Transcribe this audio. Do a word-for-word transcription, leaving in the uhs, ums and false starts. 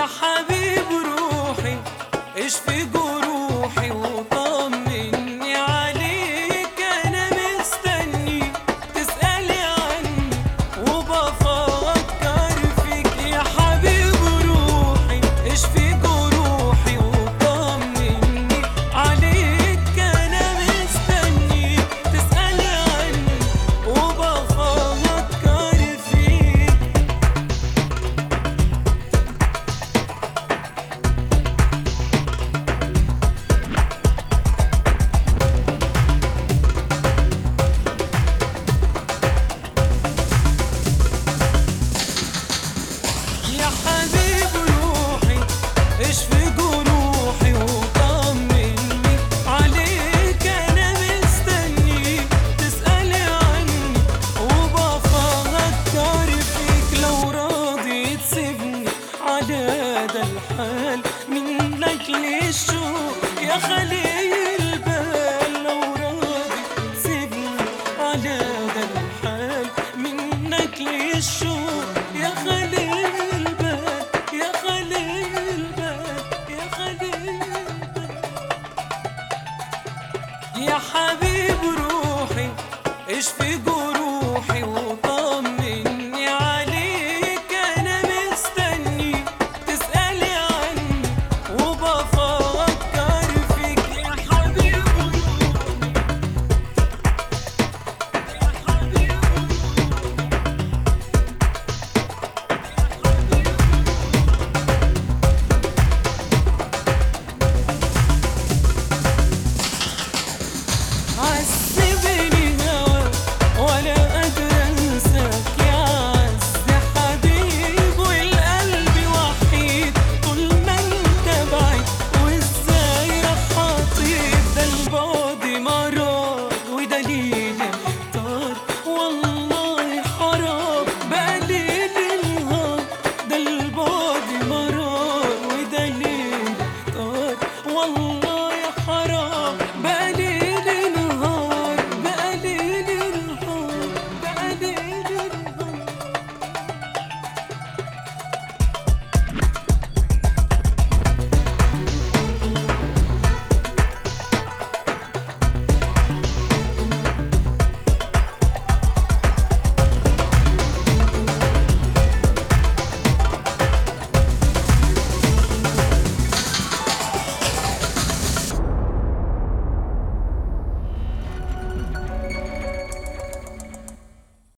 يا حبيب روحي اشفي جروحي وطمني عليك، انا مستني تسألي عني وبفكر فيك. يا حبيب روحي اشفي جروحي وطمني عليك، انا مستني تسألي عني وبفكر فيك. يا حبيب روحي اشفي جروحي وطمني عليك، انا مستني تسألي عني وبفكر فيك. لو راضي تسيبني على ده الحال من لاجل الشوق يا خليل